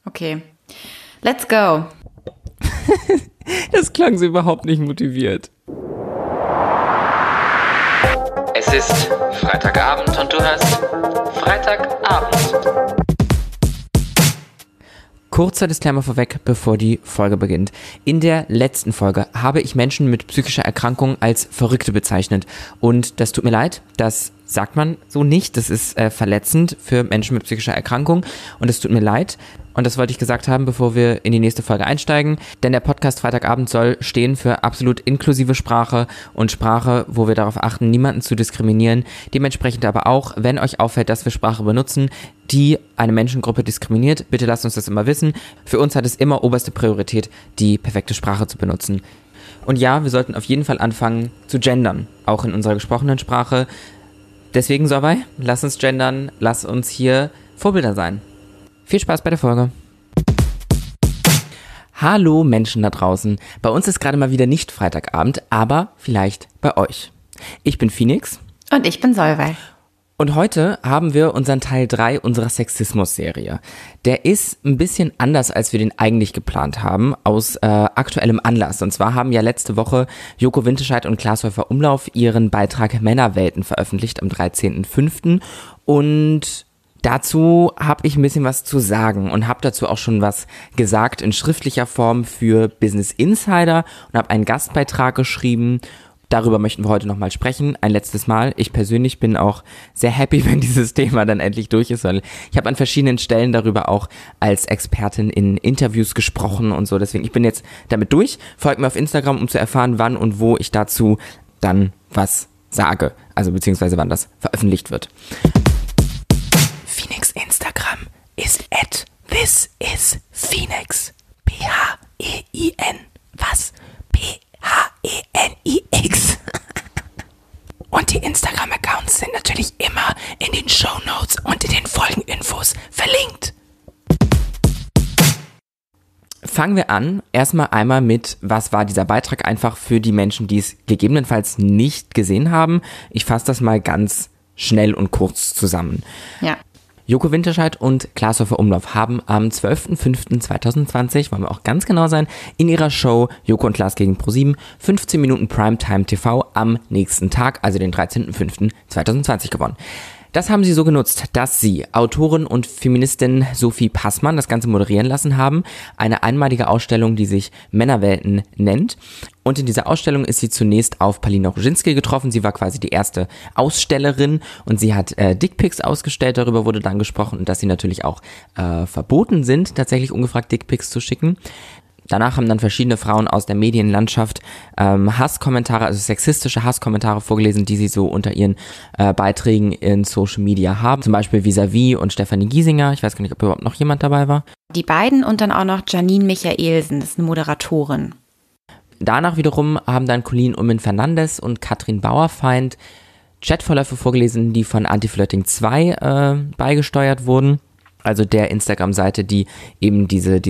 Okay, let's go. Das klang so überhaupt nicht motiviert. Es ist Freitagabend und du hörst Freitagabend. Kurzer Disclaimer vorweg, bevor die Folge beginnt. In der letzten Folge habe ich Menschen mit psychischer Erkrankung als Verrückte bezeichnet. Und das tut mir leid, das sagt man so nicht. Das ist verletzend für Menschen mit psychischer Erkrankung. Und es tut mir leid. Und das wollte ich gesagt haben, bevor wir in die nächste Folge einsteigen. Denn der Podcast Freitagabend soll stehen für absolut inklusive Sprache und Sprache, wo wir darauf achten, niemanden zu diskriminieren. Dementsprechend aber auch, wenn euch auffällt, dass wir Sprache benutzen, die eine Menschengruppe diskriminiert, bitte lasst uns das immer wissen. Für uns hat es immer oberste Priorität, die perfekte Sprache zu benutzen. Und ja, wir sollten auf jeden Fall anfangen zu gendern, auch in unserer gesprochenen Sprache. Deswegen, Solveig, lass uns gendern, lass uns hier Vorbilder sein. Viel Spaß bei der Folge. Hallo Menschen da draußen. Bei uns ist gerade mal wieder nicht Freitagabend, aber vielleicht bei euch. Ich bin Phoenix. Und ich bin Solveig. Und heute haben wir unseren Teil 3 unserer Sexismus-Serie. Der ist ein bisschen anders, als wir den eigentlich geplant haben, aus aktuellem Anlass. Und zwar haben ja letzte Woche Joko Winterscheid und Klaas Häufer Umlauf ihren Beitrag Männerwelten veröffentlicht am 13.05. Und dazu habe ich ein bisschen was zu sagen und habe dazu auch schon was gesagt in schriftlicher Form für Business Insider und habe einen Gastbeitrag geschrieben. Darüber möchten wir heute nochmal sprechen, ein letztes Mal. Ich persönlich bin auch sehr happy, wenn dieses Thema dann endlich durch ist, weil ich habe an verschiedenen Stellen darüber auch als Expertin in Interviews gesprochen und so. Deswegen, ich bin jetzt damit durch. Folgt mir auf Instagram, um zu erfahren, wann und wo ich dazu dann was sage. Also beziehungsweise wann das veröffentlicht wird. Phoenix Instagram ist @thisisPhoenix. P-H-E-I-N. Was? P-H-E-N-I-X. Und die Instagram-Accounts sind natürlich immer in den Shownotes und in den Folgeninfos verlinkt. Fangen wir an, erstmal einmal mit, was war dieser Beitrag, einfach für die Menschen, die es gegebenenfalls nicht gesehen haben. Ich fasse das mal ganz schnell und kurz zusammen. Ja. Joko Winterscheid und Klaas Häufer Umlauf haben am 12.05.2020, wollen wir auch ganz genau sein, in ihrer Show Joko und Klaas gegen ProSieben 15 Minuten Primetime TV am nächsten Tag, also den 13.05.2020 gewonnen. Das haben sie so genutzt, dass sie Autorin und Feministin Sophie Passmann das Ganze moderieren lassen haben. Eine einmalige Ausstellung, die sich Männerwelten nennt. Und in dieser Ausstellung ist sie zunächst auf Paulina Roginski getroffen. Sie war quasi die erste Ausstellerin und sie hat Dickpics ausgestellt. Darüber wurde dann gesprochen und dass sie natürlich auch verboten sind, tatsächlich ungefragt Dickpics zu schicken. Danach haben dann verschiedene Frauen aus der Medienlandschaft Hasskommentare, also sexistische Hasskommentare vorgelesen, die sie so unter ihren Beiträgen in Social Media haben. Zum Beispiel Vis-a-vis und Stefanie Giesinger. Ich weiß gar nicht, ob überhaupt noch jemand dabei war. Die beiden und dann auch noch Janine Michaelsen, das ist eine Moderatorin. Danach wiederum haben dann Colleen Ullmann-Fernandes und Katrin Bauerfeind Chatverläufe vorgelesen, die von Anti-Flirting 2 beigesteuert wurden. Also der Instagram-Seite, die eben diese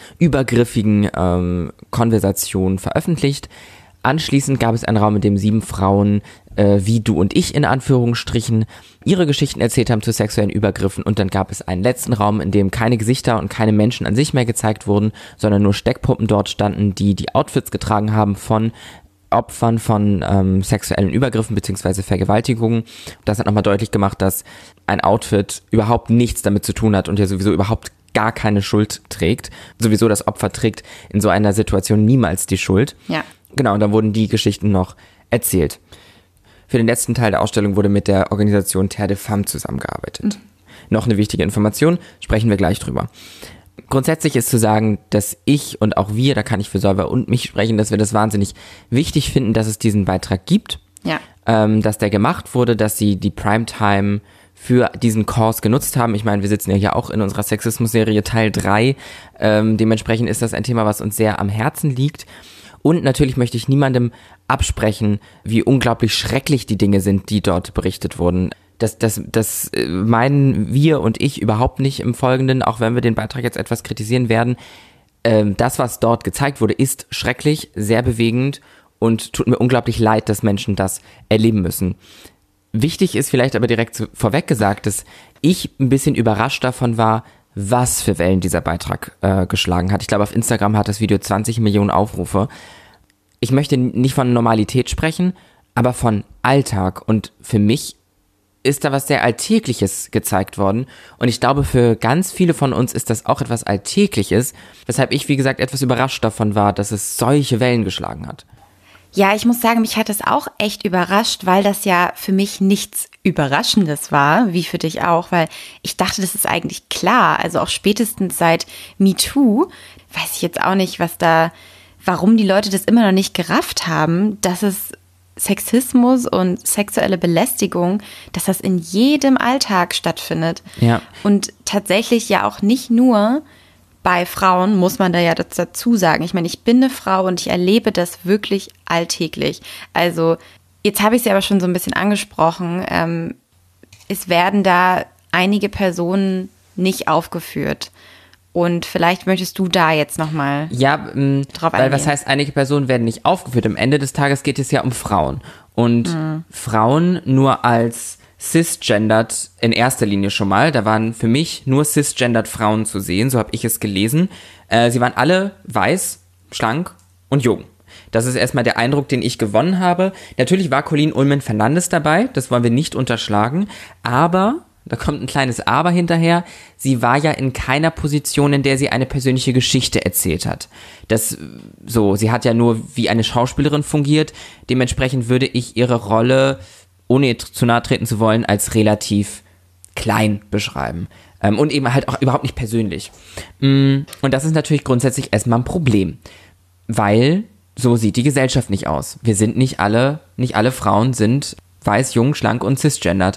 übergriffigen Konversationen veröffentlicht. Anschließend gab es einen Raum, in dem 7 Frauen, wie du und ich in Anführungsstrichen, ihre Geschichten erzählt haben zu sexuellen Übergriffen. Und dann gab es einen letzten Raum, in dem keine Gesichter und keine Menschen an sich mehr gezeigt wurden, sondern nur Steckpuppen dort standen, die die Outfits getragen haben von Opfern von sexuellen Übergriffen bzw. Vergewaltigungen. Das hat nochmal deutlich gemacht, dass ein Outfit überhaupt nichts damit zu tun hat und ja sowieso überhaupt gar keine Schuld trägt. Sowieso das Opfer trägt in so einer Situation niemals die Schuld. Ja. Genau, und dann wurden die Geschichten noch erzählt. Für den letzten Teil der Ausstellung wurde mit der Organisation Terre de Femmes zusammengearbeitet. Noch eine wichtige Information, sprechen wir gleich drüber. Grundsätzlich ist zu sagen, dass ich und auch wir, da kann ich für Solveig und mich sprechen, dass wir das wahnsinnig wichtig finden, dass es diesen Beitrag gibt, Ja. Dass der gemacht wurde, dass sie die Primetime für diesen Kurs genutzt haben. Ich meine, wir sitzen ja hier auch in unserer Sexismus-Serie Teil 3, dementsprechend ist das ein Thema, was uns sehr am Herzen liegt. Und natürlich möchte ich niemandem absprechen, wie unglaublich schrecklich die Dinge sind, die dort berichtet wurden. Das meinen wir und ich überhaupt nicht im Folgenden, auch wenn wir den Beitrag jetzt etwas kritisieren werden. Das, was dort gezeigt wurde, ist schrecklich, sehr bewegend und tut mir unglaublich leid, dass Menschen das erleben müssen. Wichtig ist vielleicht aber direkt vorweg gesagt, dass ich ein bisschen überrascht davon war, was für Wellen dieser Beitrag geschlagen hat. Ich glaube, auf Instagram hat das Video 20 Millionen Aufrufe. Ich möchte nicht von Normalität sprechen, aber von Alltag. Und für mich ist da was sehr Alltägliches gezeigt worden. Und ich glaube, für ganz viele von uns ist das auch etwas Alltägliches, weshalb ich, wie gesagt, etwas überrascht davon war, dass es solche Wellen geschlagen hat. Ja, ich muss sagen, mich hat es auch echt überrascht, weil das ja für mich nichts Überraschendes war, wie für dich auch, weil ich dachte, das ist eigentlich klar. Also auch spätestens seit MeToo weiß ich jetzt auch nicht, warum die Leute das immer noch nicht gerafft haben, dass es Sexismus und sexuelle Belästigung, dass das in jedem Alltag stattfindet. Ja. Und tatsächlich ja auch nicht nur bei Frauen, muss man da ja dazu sagen. Ich meine, ich bin eine Frau und ich erlebe das wirklich alltäglich. Also jetzt habe ich es ja aber schon so ein bisschen angesprochen. Es werden da einige Personen nicht aufgeführt. Und vielleicht möchtest du da jetzt nochmal drauf eingehen. Weil was heißt, einige Personen werden nicht aufgeführt? Am Ende des Tages geht es ja um Frauen. Und Frauen nur als cisgendered in erster Linie schon mal. Da waren für mich nur cisgendered Frauen zu sehen, so habe ich es gelesen. Sie waren alle weiß, schlank und jung. Das ist erstmal der Eindruck, den ich gewonnen habe. Natürlich war Colleen Ullmann-Fernandes dabei, das wollen wir nicht unterschlagen. Aber, da kommt ein kleines Aber hinterher, sie war ja in keiner Position, in der sie eine persönliche Geschichte erzählt hat. Sie hat ja nur wie eine Schauspielerin fungiert. Dementsprechend würde ich ihre Rolle, ohne ihr zu nahe treten zu wollen, als relativ klein beschreiben. Und eben halt auch überhaupt nicht persönlich. Und das ist natürlich grundsätzlich erstmal ein Problem. Weil so sieht die Gesellschaft nicht aus. Nicht alle Frauen sind weiß, jung, schlank und cisgendered.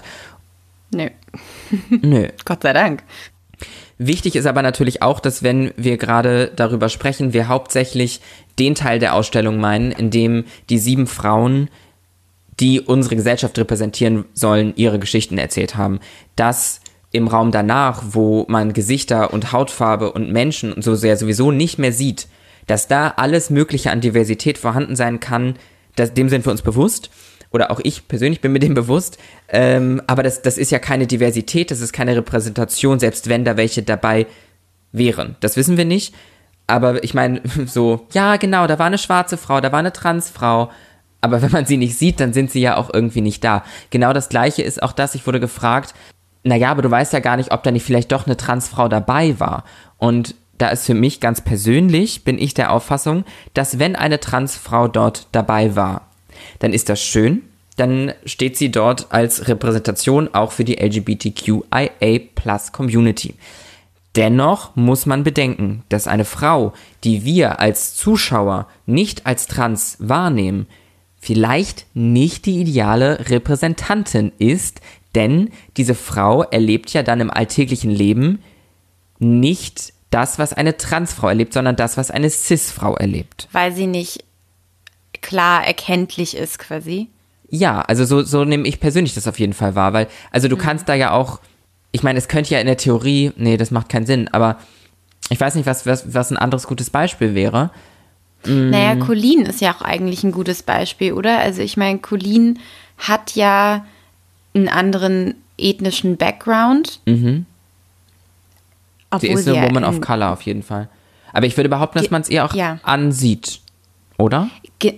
Nö. Gott sei Dank. Wichtig ist aber natürlich auch, dass wenn wir gerade darüber sprechen, wir hauptsächlich den Teil der Ausstellung meinen, in dem die 7 Frauen, die unsere Gesellschaft repräsentieren sollen, ihre Geschichten erzählt haben. Dass im Raum danach, wo man Gesichter und Hautfarbe und Menschen und so sehr sowieso nicht mehr sieht, dass da alles Mögliche an Diversität vorhanden sein kann, dem sind wir uns bewusst. Oder auch ich persönlich bin mir dem bewusst. Aber das ist ja keine Diversität, das ist keine Repräsentation, selbst wenn da welche dabei wären. Das wissen wir nicht. Aber ich meine, ja genau, da war eine schwarze Frau, da war eine Transfrau. Aber wenn man sie nicht sieht, dann sind sie ja auch irgendwie nicht da. Genau das Gleiche ist auch das, ich wurde gefragt, naja, aber du weißt ja gar nicht, ob da nicht vielleicht doch eine Transfrau dabei war. Und da ist für mich ganz persönlich, bin ich der Auffassung, dass wenn eine Transfrau dort dabei war, dann ist das schön, dann steht sie dort als Repräsentation auch für die LGBTQIA+Community. Dennoch muss man bedenken, dass eine Frau, die wir als Zuschauer nicht als trans wahrnehmen, vielleicht nicht die ideale Repräsentantin ist, denn diese Frau erlebt ja dann im alltäglichen Leben nicht das, was eine Transfrau erlebt, sondern das, was eine Cis-Frau erlebt. Weil sie nicht klar erkenntlich ist quasi. Ja, also so nehme ich persönlich das auf jeden Fall wahr, weil, also du kannst da ja auch, ich meine, es könnte ja in der Theorie, nee, das macht keinen Sinn, aber ich weiß nicht, was ein anderes gutes Beispiel wäre. Naja, Colleen ist ja auch eigentlich ein gutes Beispiel, oder? Also ich meine, Colleen hat ja einen anderen ethnischen Background. Sie ist eine Woman of Color auf jeden Fall. Aber ich würde behaupten, dass man es ihr auch ansieht, oder?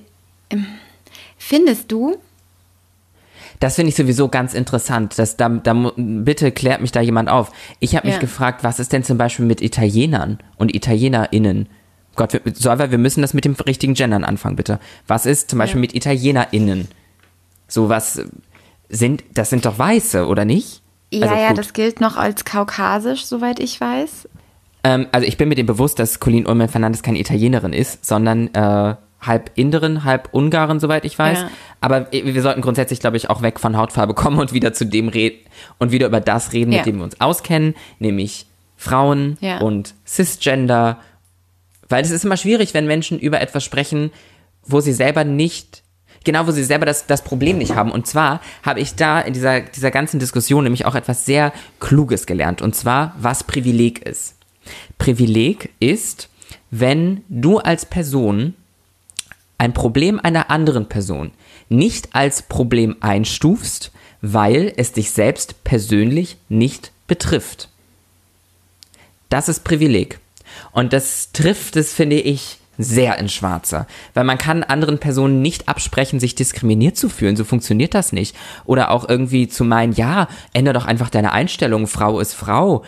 Findest du? Das finde ich sowieso ganz interessant. Bitte klärt mich da jemand auf. Ich habe mich gefragt, was ist denn zum Beispiel mit Italienern und ItalienerInnen? Gott, wir müssen das mit dem richtigen Gendern anfangen, bitte. Was ist zum Beispiel mit ItalienerInnen? Das sind doch Weiße, oder nicht? Ja, also, das gilt noch als kaukasisch, soweit ich weiß. Also ich bin mir dem bewusst, dass Colleen Ullmann-Fernandes keine Italienerin ist, sondern halb Inderin, halb Ungarin, soweit ich weiß. Ja. Aber wir sollten grundsätzlich, glaube ich, auch weg von Hautfarbe kommen und wieder zu dem reden und wieder über das reden, mit dem wir uns auskennen, nämlich Frauen und Cisgender. Weil es ist immer schwierig, wenn Menschen über etwas sprechen, wo sie selber das Problem nicht haben. Und zwar habe ich da in dieser ganzen Diskussion nämlich auch etwas sehr Kluges gelernt. Und zwar, was Privileg ist. Privileg ist, wenn du als Person ein Problem einer anderen Person nicht als Problem einstufst, weil es dich selbst persönlich nicht betrifft. das ist Privileg. Und das trifft es, finde ich, sehr ins Schwarze. Weil man kann anderen Personen nicht absprechen, sich diskriminiert zu fühlen. So funktioniert das nicht. Oder auch irgendwie zu meinen, ja, ändere doch einfach deine Einstellung, Frau ist Frau.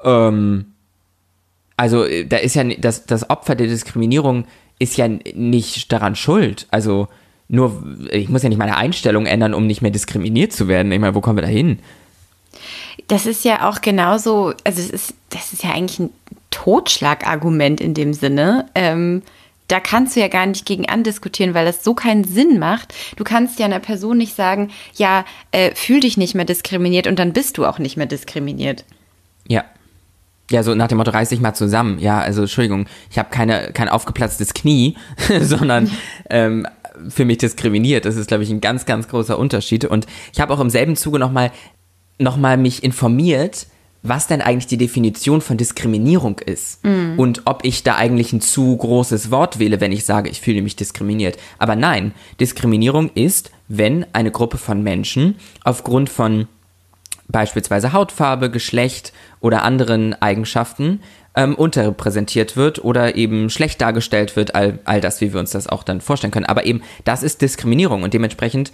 Also da ist ja das Opfer der Diskriminierung ist ja nicht daran schuld. Also nur, ich muss ja nicht meine Einstellung ändern, um nicht mehr diskriminiert zu werden. Ich meine, wo kommen wir da hin? Das ist ja auch genauso, also das ist ja eigentlich ein Totschlagargument in dem Sinne. Da kannst du ja gar nicht gegen andiskutieren, weil das so keinen Sinn macht. Du kannst ja einer Person nicht sagen, ja, fühl dich nicht mehr diskriminiert und dann bist du auch nicht mehr diskriminiert. Ja. Ja, so nach dem Motto, reiß dich mal zusammen. Ja, also Entschuldigung, ich habe kein aufgeplatztes Knie, sondern für mich diskriminiert. Das ist, glaube ich, ein ganz, ganz großer Unterschied. Und ich habe auch im selben Zuge noch mal mich informiert, was denn eigentlich die Definition von Diskriminierung ist und ob ich da eigentlich ein zu großes Wort wähle, wenn ich sage, ich fühle mich diskriminiert. Aber nein, Diskriminierung ist, wenn eine Gruppe von Menschen aufgrund von beispielsweise Hautfarbe, Geschlecht oder anderen Eigenschaften unterrepräsentiert wird oder eben schlecht dargestellt wird, all das, wie wir uns das auch dann vorstellen können. Aber eben, das ist Diskriminierung und dementsprechend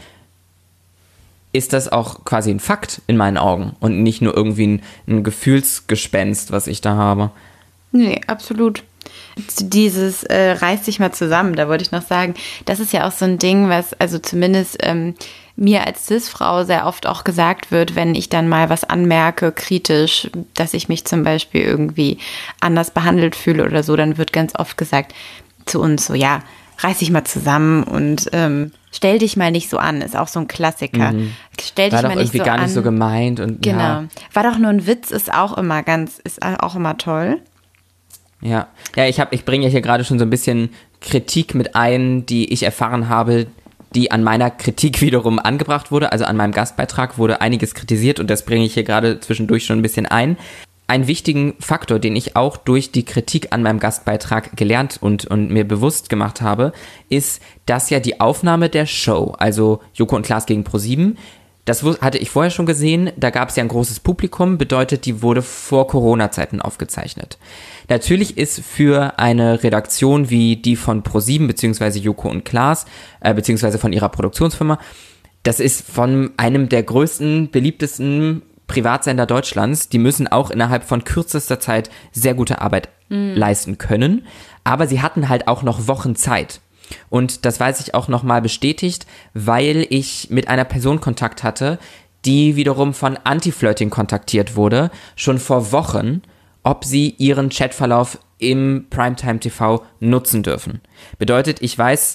ist das auch quasi ein Fakt in meinen Augen und nicht nur irgendwie ein Gefühlsgespenst, was ich da habe. Nee, absolut. Dieses reiß dich mal zusammen, da wollte ich noch sagen, das ist ja auch so ein Ding, was also zumindest mir als Cis-Frau sehr oft auch gesagt wird, wenn ich dann mal was anmerke, kritisch, dass ich mich zum Beispiel irgendwie anders behandelt fühle oder so, dann wird ganz oft gesagt zu uns so, ja, reiß dich mal zusammen und stell dich mal nicht so an, ist auch so ein Klassiker. Stell dich war mal doch nicht irgendwie so gar an. nicht so gemeint. Und, genau. Ja. War doch nur ein Witz, ist auch immer toll. Ja, ich bringe ja hier gerade schon so ein bisschen Kritik mit ein, die ich erfahren habe, die an meiner Kritik wiederum angebracht wurde. Also an meinem Gastbeitrag wurde einiges kritisiert und das bringe ich hier gerade zwischendurch schon ein bisschen ein. Einen wichtigen Faktor, den ich auch durch die Kritik an meinem Gastbeitrag gelernt und mir bewusst gemacht habe, ist, dass ja die Aufnahme der Show, also Joko und Klaas gegen ProSieben, das hatte ich vorher schon gesehen, da gab es ja ein großes Publikum, bedeutet, die wurde vor Corona-Zeiten aufgezeichnet. Natürlich ist für eine Redaktion wie die von ProSieben beziehungsweise Joko und Klaas, beziehungsweise von ihrer Produktionsfirma, das ist von einem der größten, beliebtesten Privatsender Deutschlands, die müssen auch innerhalb von kürzester Zeit sehr gute Arbeit leisten können, aber sie hatten halt auch noch Wochen Zeit. Und das weiß ich auch nochmal bestätigt, weil ich mit einer Person Kontakt hatte, die wiederum von Anti-Flirting kontaktiert wurde, schon vor Wochen, ob sie ihren Chatverlauf im Primetime TV nutzen dürfen. Bedeutet, ich weiß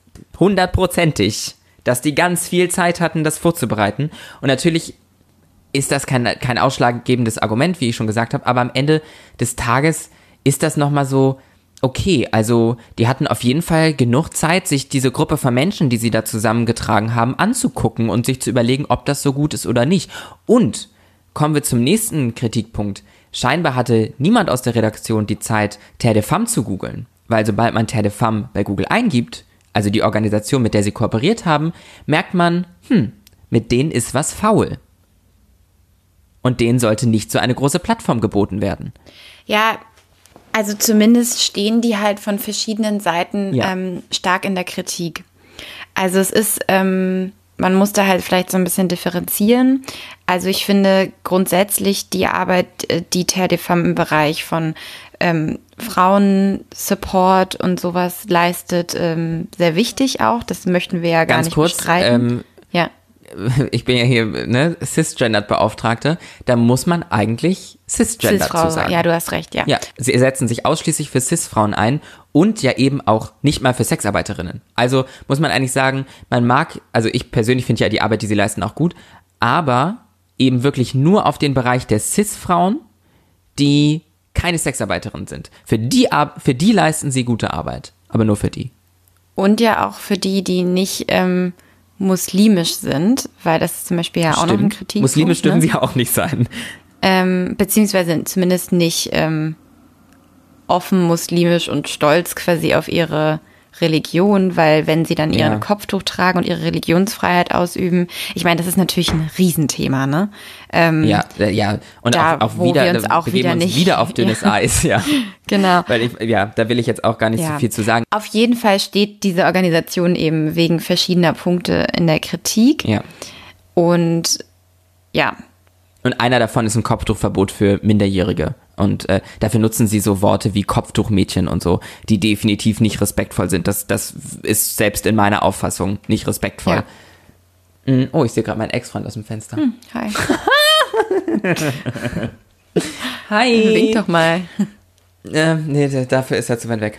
100%ig, dass die ganz viel Zeit hatten, das vorzubereiten. Und natürlich ist das kein ausschlaggebendes Argument, wie ich schon gesagt habe, aber am Ende des Tages ist das nochmal so, okay, also die hatten auf jeden Fall genug Zeit, sich diese Gruppe von Menschen, die sie da zusammengetragen haben, anzugucken und sich zu überlegen, ob das so gut ist oder nicht. Und kommen wir zum nächsten Kritikpunkt. Scheinbar hatte niemand aus der Redaktion die Zeit, Terre de Femme zu googeln, weil sobald man Terre de Femme bei Google eingibt, also die Organisation, mit der sie kooperiert haben, merkt man, mit denen ist was faul. Und denen sollte nicht so eine große Plattform geboten werden. Ja, also zumindest stehen die halt von verschiedenen Seiten stark in der Kritik. Also es ist, man muss da halt vielleicht so ein bisschen differenzieren. Also ich finde grundsätzlich die Arbeit, die Terre de Femme im Bereich von Frauen-Support und sowas leistet, sehr wichtig auch. Das möchten wir ja gar nicht bestreiten. Ja. Ich bin ja hier Cisgendered-Beauftragte, da muss man eigentlich Cisgendered zu sagen. Ja, du hast recht, ja. Ja, sie setzen sich ausschließlich für Cis-Frauen ein und ja eben auch nicht mal für Sexarbeiterinnen. Also muss man eigentlich sagen, also ich persönlich finde ja die Arbeit, die sie leisten, auch gut, aber eben wirklich nur auf den Bereich der Cis-Frauen, die keine Sexarbeiterinnen sind. Für die leisten sie gute Arbeit, aber nur für die. Und ja auch für die nicht muslimisch sind, weil das ist zum Beispiel ja auch noch ein Kritikpunkt. Muslimisch dürfen sie ja auch nicht sein. Beziehungsweise zumindest nicht offen muslimisch und stolz quasi auf ihre Religion, weil wenn sie dann ihren Kopftuch tragen und ihre Religionsfreiheit ausüben, ich meine, das ist natürlich ein Riesenthema, ne? Und da, auch wo wieder, wir uns auch wieder nicht wieder auf dünnes Eis, ja. Genau. Weil da will ich jetzt auch gar nicht so viel zu sagen. Auf jeden Fall steht diese Organisation eben wegen verschiedener Punkte in der Kritik. Ja. Und Und einer davon ist ein Kopftuchverbot für Minderjährige. Und dafür nutzen sie so Worte wie Kopftuchmädchen und so, die definitiv nicht respektvoll sind. Das ist selbst in meiner Auffassung nicht respektvoll. Ja. Oh, ich sehe gerade meinen Ex-Freund aus dem Fenster. Hi. Hi. Wink doch mal. Nee, dafür ist er zu weit weg.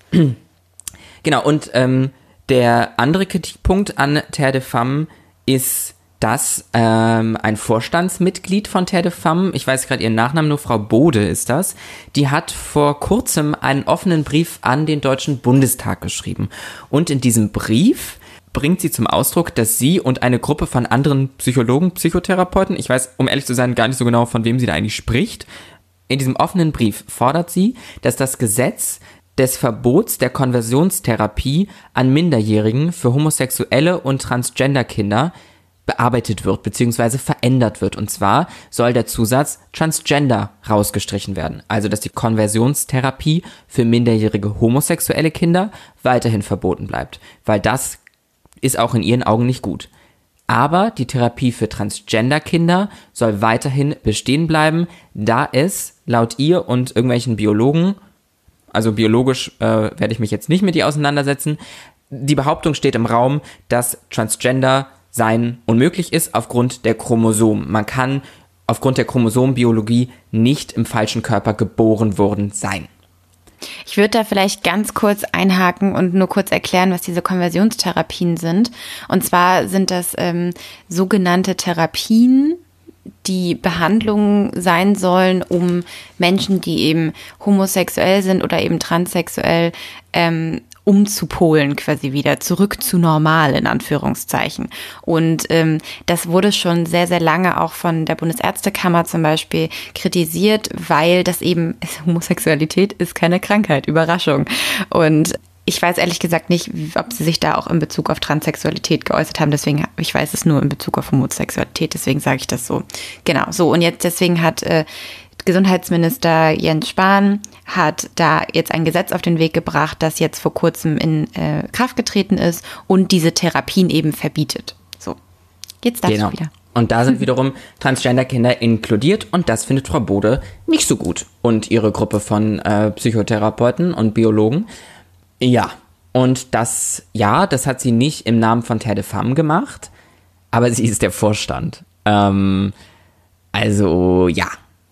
Genau, und der andere Kritikpunkt an Terre de Femme ist, dass ein Vorstandsmitglied von Terre de Femme, ich weiß gerade ihren Nachnamen, nur Frau Bode ist das, die hat vor kurzem einen offenen Brief an den Deutschen Bundestag geschrieben. Und in diesem Brief bringt sie zum Ausdruck, dass sie und eine Gruppe von anderen Psychologen, Psychotherapeuten, ich weiß, um ehrlich zu sein, gar nicht so genau, von wem sie da eigentlich spricht, in diesem offenen Brief fordert sie, dass das Gesetz des Verbots der Konversionstherapie an Minderjährigen für homosexuelle und Transgender-Kinder bearbeitet wird, beziehungsweise verändert wird. Und zwar soll der Zusatz Transgender rausgestrichen werden. Also, dass die Konversionstherapie für minderjährige homosexuelle Kinder weiterhin verboten bleibt. Weil das ist auch in ihren Augen nicht gut. Aber die Therapie für Transgender-Kinder soll weiterhin bestehen bleiben, da es laut ihr und irgendwelchen Biologen, also biologisch werde ich mich jetzt nicht mit ihr auseinandersetzen, die Behauptung steht im Raum, dass Transgender sein unmöglich ist aufgrund der Chromosomen. Man kann aufgrund der Chromosomenbiologie nicht im falschen Körper geboren worden sein. Ich würde da vielleicht ganz kurz einhaken und nur kurz erklären, was diese Konversionstherapien sind. Und zwar sind das sogenannte Therapien, die Behandlungen sein sollen, um Menschen, die eben homosexuell sind oder eben transsexuell, umzupolen quasi wieder, zurück zu normal in Anführungszeichen. Und das wurde schon sehr, sehr lange auch von der Bundesärztekammer zum Beispiel kritisiert, weil das eben, Homosexualität ist keine Krankheit, Überraschung. Und ich weiß ehrlich gesagt nicht, ob sie sich da auch in Bezug auf Transsexualität geäußert haben. Deswegen, ich weiß es nur in Bezug auf Homosexualität, deswegen sage ich das so. Genau, so. Und jetzt deswegen hat Gesundheitsminister Jens Spahn hat da jetzt ein Gesetz auf den Weg gebracht, das jetzt vor kurzem in Kraft getreten ist und diese Therapien eben verbietet. So, jetzt darfst du wieder. Und da sind wiederum Transgender-Kinder inkludiert und das findet Frau Bode nicht so gut. Und ihre Gruppe von Psychotherapeuten und Biologen. Ja, und das hat sie nicht im Namen von Terre de Femme gemacht, aber sie ist der Vorstand. Also, ja.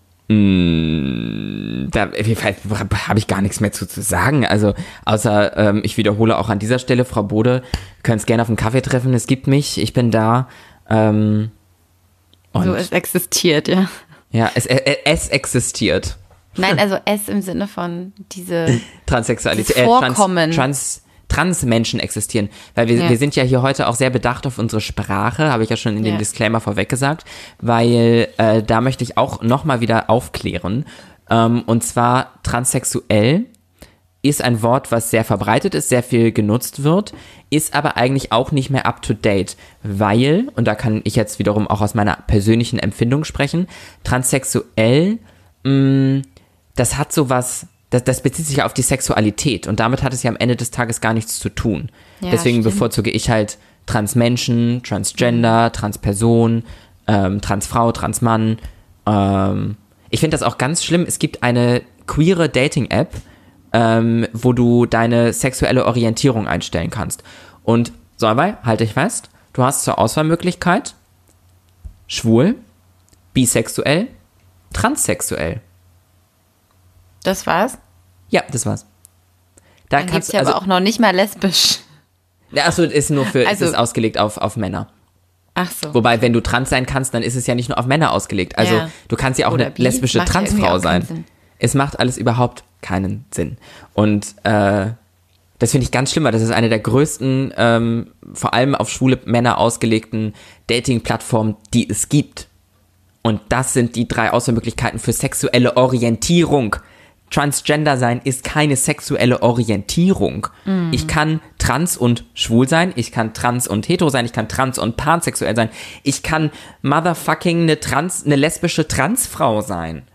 Da habe ich gar nichts mehr zu sagen. Also, außer, ich wiederhole auch an dieser Stelle, Frau Bode, könnt es gerne auf einen Kaffee treffen, es gibt mich, ich bin da. So, es existiert, ja. Ja, es existiert. Nein, also es im Sinne von diese Transsexualität, Vorkommen. Transmenschen existieren. Weil wir sind ja hier heute auch sehr bedacht auf unsere Sprache, habe ich ja schon in dem Disclaimer vorweg gesagt, weil da möchte ich auch nochmal wieder aufklären. Und zwar transsexuell ist ein Wort, was sehr verbreitet ist, sehr viel genutzt wird, ist aber eigentlich auch nicht mehr up to date, weil, und da kann ich jetzt wiederum auch aus meiner persönlichen Empfindung sprechen, transsexuell, das hat sowas, das bezieht sich auf die Sexualität und damit hat es ja am Ende des Tages gar nichts zu tun. Ja, deswegen bevorzuge ich halt Transmenschen, Transgender, Transperson, Transfrau, Transmann. Ich finde das auch ganz schlimm. Es gibt eine queere Dating-App, wo du deine sexuelle Orientierung einstellen kannst. Und so dabei, halte ich fest, du hast zur Auswahlmöglichkeit schwul, bisexuell, transsexuell. Das war's? Ja, das war's. Dann gibt's ja aber auch noch nicht mal lesbisch. Achso, ist nur für, es ist ausgelegt auf Männer. Ach so. Wobei, wenn du trans sein kannst, dann ist es ja nicht nur auf Männer ausgelegt. Also du kannst ja auch eine lesbische Transfrau sein. Es macht alles überhaupt keinen Sinn. Und das finde ich ganz schlimm, weil das ist eine der größten, vor allem auf schwule Männer ausgelegten Dating-Plattformen, die es gibt. Und das sind die 3 Auswahlmöglichkeiten für sexuelle Orientierung. Transgender sein ist keine sexuelle Orientierung. Ich kann trans und schwul sein, ich kann trans und hetero sein, ich kann trans und pansexuell sein, ich kann motherfucking eine lesbische Transfrau sein.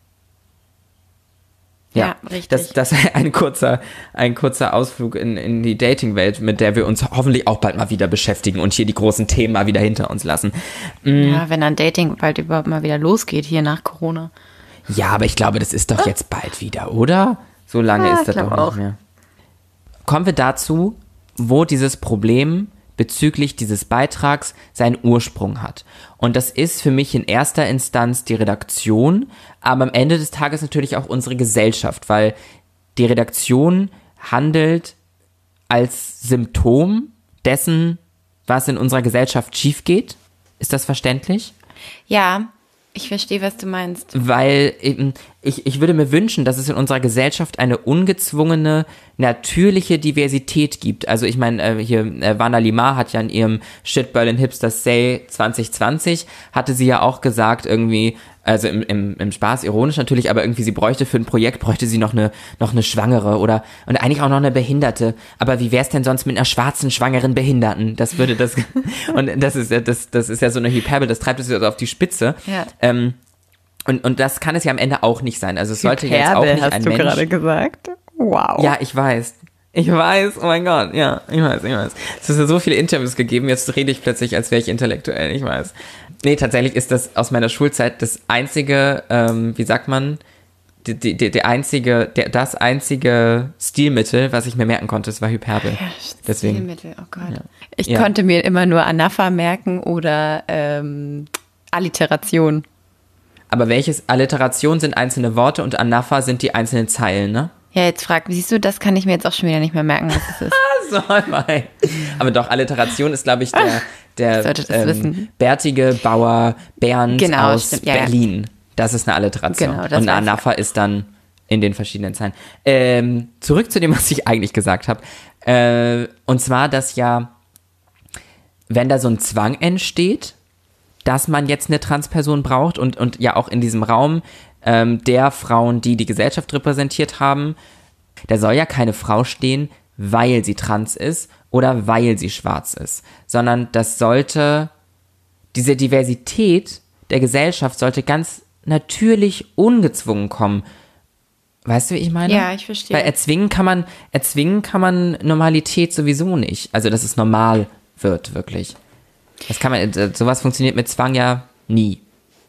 Ja, richtig. Das ist ein kurzer Ausflug in die Dating-Welt, mit der wir uns hoffentlich auch bald mal wieder beschäftigen und hier die großen Themen mal wieder hinter uns lassen. Ja, wenn dann Dating bald überhaupt mal wieder losgeht, hier nach Corona. Ja, aber ich glaube, das ist doch jetzt bald wieder, oder? So lange ist das doch nicht mehr. Kommen wir dazu, wo dieses Problem bezüglich dieses Beitrags seinen Ursprung hat. Und das ist für mich in erster Instanz die Redaktion, aber am Ende des Tages natürlich auch unsere Gesellschaft, weil die Redaktion handelt als Symptom dessen, was in unserer Gesellschaft schief geht. Ist das verständlich? Ja, ich verstehe, was du meinst. Weil ich würde mir wünschen, dass es in unserer Gesellschaft eine ungezwungene, natürliche Diversität gibt. Also ich meine, Wanda Limar hat ja in ihrem Shit Berlin Hipsters Say 2020, hatte sie ja auch gesagt irgendwie, also im Spaß, ironisch natürlich, aber irgendwie sie bräuchte für ein Projekt, sie noch eine Schwangere und eigentlich auch noch eine Behinderte. Aber wie wär's denn sonst mit einer schwarzen, schwangeren Behinderten? Das würde das, und das ist ja so eine Hyperbel, das treibt es also auf die Spitze. Ja. Und das kann es ja am Ende auch nicht sein. Also es sollte jetzt auch nicht ein Mensch. Hast du gerade gesagt? Wow. Ja, ich weiß, oh mein Gott, ja, ich weiß. Es hat ja so viele Interviews gegeben, jetzt rede ich plötzlich, als wäre ich intellektuell, ich weiß. Nee, tatsächlich ist das aus meiner Schulzeit das einzige, wie sagt man, das einzige Stilmittel, was ich mir merken konnte, das war Hyperbel. Ja, deswegen. Stilmittel, oh Gott. Ja. Ich konnte mir immer nur Anapha merken oder Alliteration. Aber welches Alliteration sind einzelne Worte und Anapha sind die einzelnen Zeilen, ne? Ja, jetzt siehst du, das kann ich mir jetzt auch schon wieder nicht mehr merken, was es ist. So, nein. Aber doch, Alliteration ist, glaube ich, der wissen. bärtige Bauer Bernd aus stimmt. Ja, Berlin. Das ist eine Alliteration. Genau, das und eine weiß ich. Anapha ist dann in den verschiedenen Zeilen. Zurück zu dem, was ich eigentlich gesagt habe. Und zwar, dass ja, wenn da so ein Zwang entsteht, dass man jetzt eine Transperson braucht und ja auch in diesem Raum der Frauen, die die Gesellschaft repräsentiert haben, da soll ja keine Frau stehen, weil sie trans ist oder weil sie schwarz ist, sondern diese Diversität der Gesellschaft sollte ganz natürlich ungezwungen kommen. Weißt du, wie ich meine? Ja, ich verstehe. Weil erzwingen kann man Normalität sowieso nicht. Also, dass es normal wird, wirklich. Sowas funktioniert mit Zwang ja nie.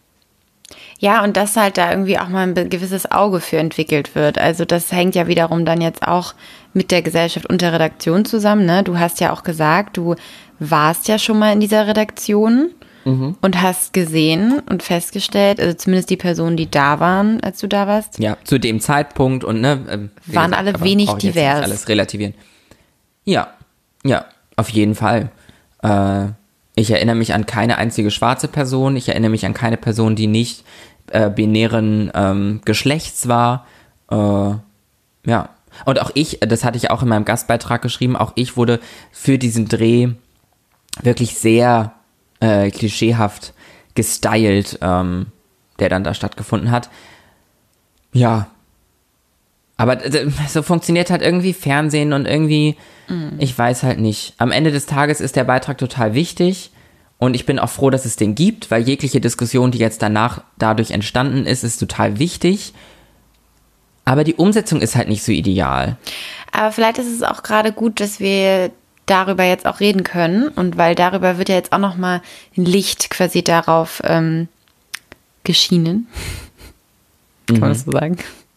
Ja, und dass halt da irgendwie auch mal ein gewisses Auge für entwickelt wird. Also das hängt ja wiederum dann jetzt auch mit der Gesellschaft und der Redaktion zusammen, ne? Du hast ja auch gesagt, du warst ja schon mal in dieser Redaktion und hast gesehen und festgestellt, also zumindest die Personen, die da waren, als du da warst. Ja, zu dem Zeitpunkt und waren alle wenig brauche ich jetzt divers. nicht alles relativieren. Ja, auf jeden Fall. Ich erinnere mich an keine einzige schwarze Person. Ich erinnere mich an keine Person, die nicht binären Geschlechts war. Ja. Und auch ich, das hatte ich auch in meinem Gastbeitrag geschrieben, auch ich wurde für diesen Dreh wirklich sehr klischeehaft gestylt, der dann da stattgefunden hat. Ja. Aber so funktioniert halt irgendwie Fernsehen und irgendwie, ich weiß halt nicht. Am Ende des Tages ist der Beitrag total wichtig und ich bin auch froh, dass es den gibt, weil jegliche Diskussion, die jetzt danach dadurch entstanden ist total wichtig. Aber die Umsetzung ist halt nicht so ideal. Aber vielleicht ist es auch gerade gut, dass wir darüber jetzt auch reden können und weil darüber wird ja jetzt auch nochmal ein Licht quasi darauf geschienen. Kann man das so sagen?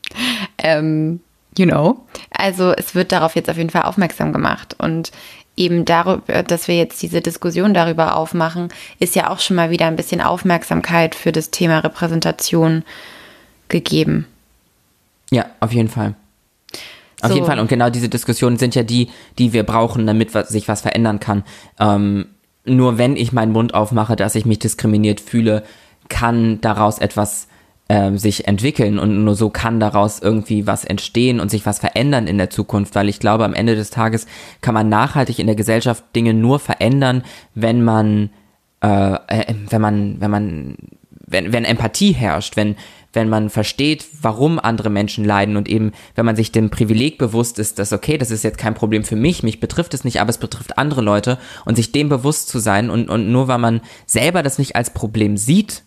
Also es wird darauf jetzt auf jeden Fall aufmerksam gemacht und eben darüber, dass wir jetzt diese Diskussion darüber aufmachen, ist ja auch schon mal wieder ein bisschen Aufmerksamkeit für das Thema Repräsentation gegeben. Ja, auf jeden Fall. Auf jeden Fall. Und genau diese Diskussionen sind ja die wir brauchen, damit sich was verändern kann. Nur wenn ich meinen Mund aufmache, dass ich mich diskriminiert fühle, kann daraus etwas sich entwickeln und nur so kann daraus irgendwie was entstehen und sich was verändern in der Zukunft, weil ich glaube, am Ende des Tages kann man nachhaltig in der Gesellschaft Dinge nur verändern, wenn Empathie herrscht, wenn wenn man versteht, warum andere Menschen leiden und eben, wenn man sich dem Privileg bewusst ist, dass okay, das ist jetzt kein Problem für mich betrifft es nicht, aber es betrifft andere Leute und sich dem bewusst zu sein und nur weil man selber das nicht als Problem sieht,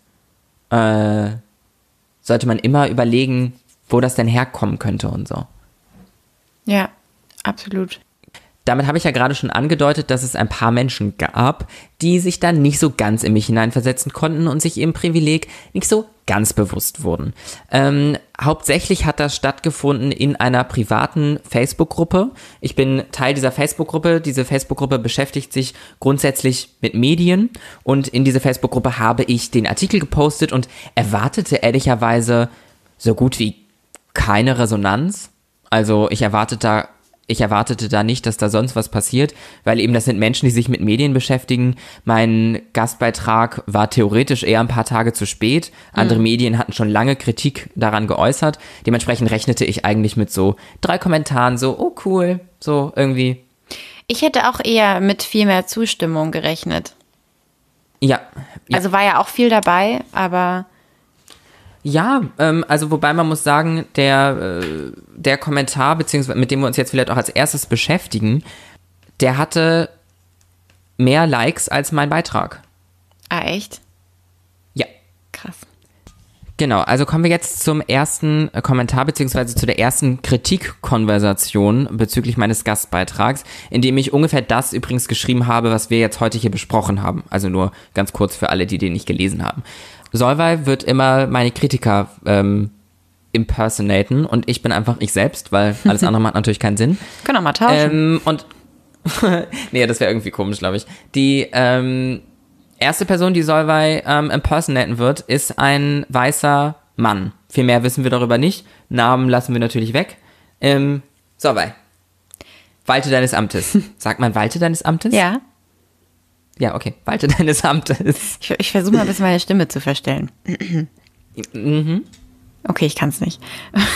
sollte man immer überlegen, wo das denn herkommen könnte und so. Ja, absolut. Damit habe ich ja gerade schon angedeutet, dass es ein paar Menschen gab, die sich dann nicht so ganz in mich hineinversetzen konnten und sich ihrem Privileg nicht so ganz bewusst wurden. Hauptsächlich hat das stattgefunden in einer privaten Facebook-Gruppe. Ich bin Teil dieser Facebook-Gruppe. Diese Facebook-Gruppe beschäftigt sich grundsätzlich mit Medien und in diese Facebook-Gruppe habe ich den Artikel gepostet und erwartete ehrlicherweise so gut wie keine Resonanz. Also ich erwartete da nicht, dass da sonst was passiert, weil eben das sind Menschen, die sich mit Medien beschäftigen. Mein Gastbeitrag war theoretisch eher ein paar Tage zu spät. Andere Medien hatten schon lange Kritik daran geäußert. Dementsprechend rechnete ich eigentlich mit so 3 Kommentaren, so, oh cool, so irgendwie. Ich hätte auch eher mit viel mehr Zustimmung gerechnet. Ja. Also war ja auch viel dabei, aber... Ja, also wobei man muss sagen, der Kommentar, beziehungsweise mit dem wir uns jetzt vielleicht auch als erstes beschäftigen, der hatte mehr Likes als mein Beitrag. Ah, echt? Ja. Krass. Genau, also kommen wir jetzt zum ersten Kommentar, beziehungsweise zu der ersten Kritikkonversation bezüglich meines Gastbeitrags, in dem ich ungefähr das übrigens geschrieben habe, was wir jetzt heute hier besprochen haben. Also nur ganz kurz für alle, die den nicht gelesen haben. Solveig wird immer meine Kritiker impersonaten und ich bin einfach ich selbst, weil alles andere macht natürlich keinen Sinn. Können wir mal tauschen. Und nee, das wäre irgendwie komisch, glaube ich. Die erste Person, die Solveig impersonaten wird, ist ein weißer Mann. Viel mehr wissen wir darüber nicht. Namen lassen wir natürlich weg. Solveig. Walte deines Amtes. Sagt man Walte deines Amtes? Ja. Ja, okay. Walte deines Amtes. Ich versuche mal ein bisschen meine Stimme zu verstellen. Mhm. Okay, ich kann es nicht.